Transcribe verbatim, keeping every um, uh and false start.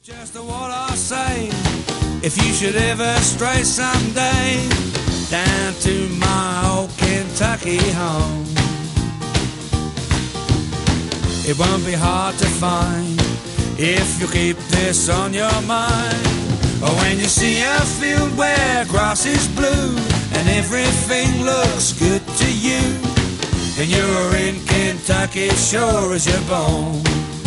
Just what I say, if you should ever stray someday down to my old Kentucky home, it won't be hard to find if you keep this on your mind. Or when you see a field where grass is blue and everything looks good to you, then you're in Kentucky sure as you're born.